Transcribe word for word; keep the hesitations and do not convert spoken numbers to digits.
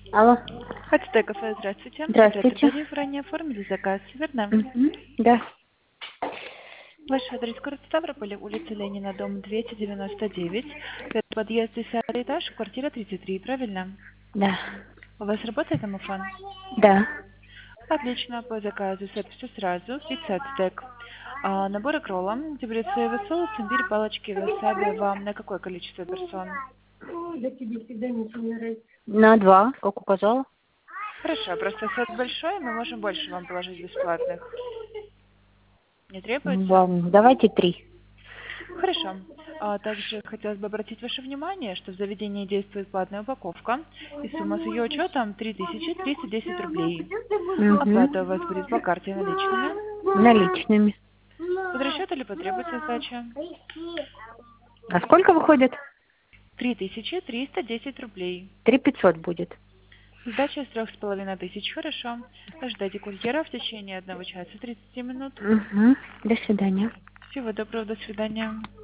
Алло. Хотите кафе, здравствуйте. Здравствуйте. Оператор ранее оформили заказ, верно? Мгм. Да. Ваш адрес город Ставрополь, улица Ленина, дом двести девяносто девять, первый подъезд, десятый этаж, квартира тридцать три, правильно? Да. У вас работает домофон? Да. Отлично, по заказу все сразу, пицца стек. А, набор кролла, где будет соевый соус, имбирь, палочки, васаби. Вам на какое количество персон? На два, как указала. Хорошо, просто сет большой, мы можем больше вам положить бесплатных. Не требуется? Вам давайте три. Хорошо. А также хотелось бы обратить ваше внимание, что в заведении действует платная упаковка, и сумма с ее учетом три тысячи триста десять рублей. Оплата у вас будет по Угу. карте наличными. Наличными. Под расчет или потребуется сдача? А сколько выходит? три тысячи триста десять рублей. Три пятьсот будет. Сдача с трех с половиной тысяч, хорошо. Ждайте курьера в течение одного часа тридцати минут. Угу. До свидания. Всего доброго, до свидания.